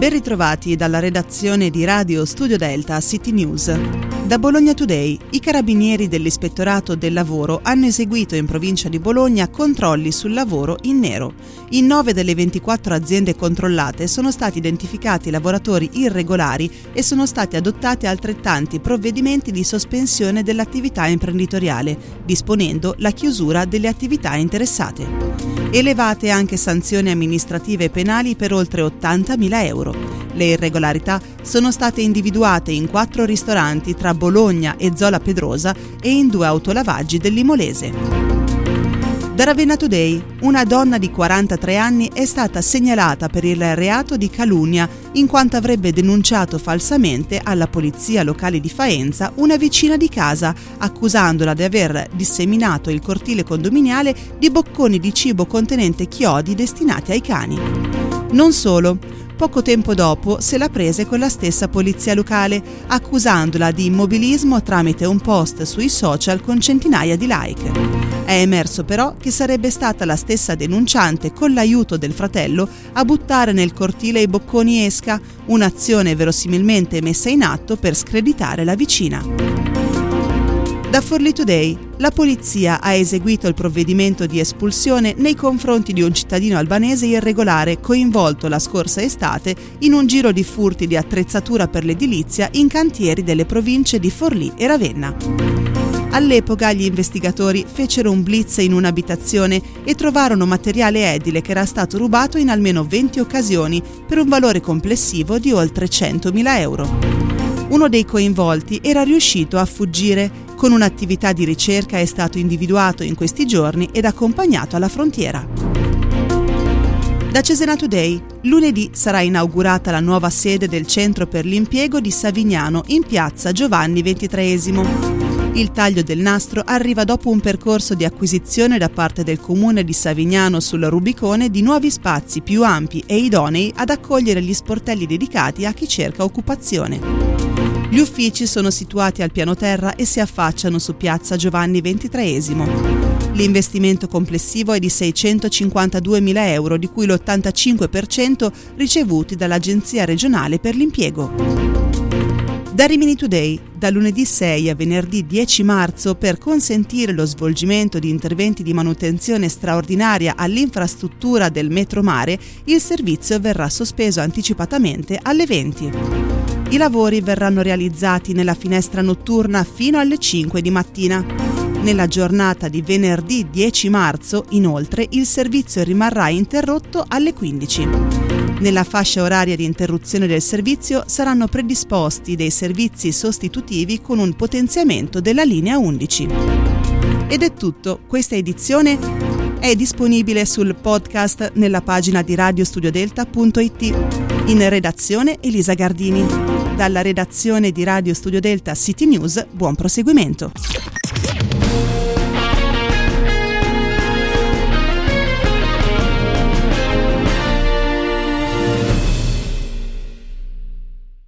Ben ritrovati dalla redazione di Radio Studio Delta City News. Da Bologna Today, i carabinieri dell'Ispettorato del Lavoro hanno eseguito in provincia di Bologna controlli sul lavoro in nero. In 9 delle 24 aziende controllate sono stati identificati lavoratori irregolari e sono stati adottati altrettanti provvedimenti di sospensione dell'attività imprenditoriale, disponendo la chiusura delle attività interessate. Elevate anche sanzioni amministrative e penali per oltre 80.000 euro. Le irregolarità sono state individuate in 4 ristoranti tra Bologna e Zola Pedrosa e in 2 autolavaggi dell'Imolese. Da Ravenna Today, una donna di 43 anni è stata segnalata per il reato di calunnia in quanto avrebbe denunciato falsamente alla polizia locale di Faenza una vicina di casa, accusandola di aver disseminato il cortile condominiale di bocconi di cibo contenente chiodi destinati ai cani. Non solo. Poco tempo dopo se la prese con la stessa polizia locale, accusandola di immobilismo tramite un post sui social con centinaia di like. È emerso però che sarebbe stata la stessa denunciante, con l'aiuto del fratello, a buttare nel cortile i bocconi esca, un'azione verosimilmente messa in atto per screditare la vicina. Da Forlì Today, la polizia ha eseguito il provvedimento di espulsione nei confronti di un cittadino albanese irregolare coinvolto la scorsa estate in un giro di furti di attrezzatura per l'edilizia in cantieri delle province di Forlì e Ravenna. All'epoca gli investigatori fecero un blitz in un'abitazione e trovarono materiale edile che era stato rubato in almeno 20 occasioni per un valore complessivo di oltre 100.000 euro. Uno dei coinvolti era riuscito a fuggire. Con un'attività di ricerca è stato individuato in questi giorni ed accompagnato alla frontiera. Da Cesena Today, lunedì sarà inaugurata la nuova sede del Centro per l'Impiego di Savignano in piazza Giovanni XXIII. Il taglio del nastro arriva dopo un percorso di acquisizione da parte del comune di Savignano sul Rubicone di nuovi spazi più ampi e idonei ad accogliere gli sportelli dedicati a chi cerca occupazione. Gli uffici sono situati al piano terra e si affacciano su piazza Giovanni XXIII. L'investimento complessivo è di 652.000 euro, di cui l'85% ricevuti dall'Agenzia regionale per l'impiego. Da Rimini Today, da lunedì 6 a venerdì 10 marzo, per consentire lo svolgimento di interventi di manutenzione straordinaria all'infrastruttura del Metro Mare, il servizio verrà sospeso anticipatamente alle 20. I lavori verranno realizzati nella finestra notturna fino alle 5 di mattina. Nella giornata di venerdì 10 marzo, inoltre, il servizio rimarrà interrotto alle 15. Nella fascia oraria di interruzione del servizio saranno predisposti dei servizi sostitutivi con un potenziamento della linea 11. Ed è tutto, questa edizione è disponibile sul podcast nella pagina di radiostudiodelta.it. In redazione Elisa Gardini. Dalla redazione di Radio Studio Delta City News, buon proseguimento.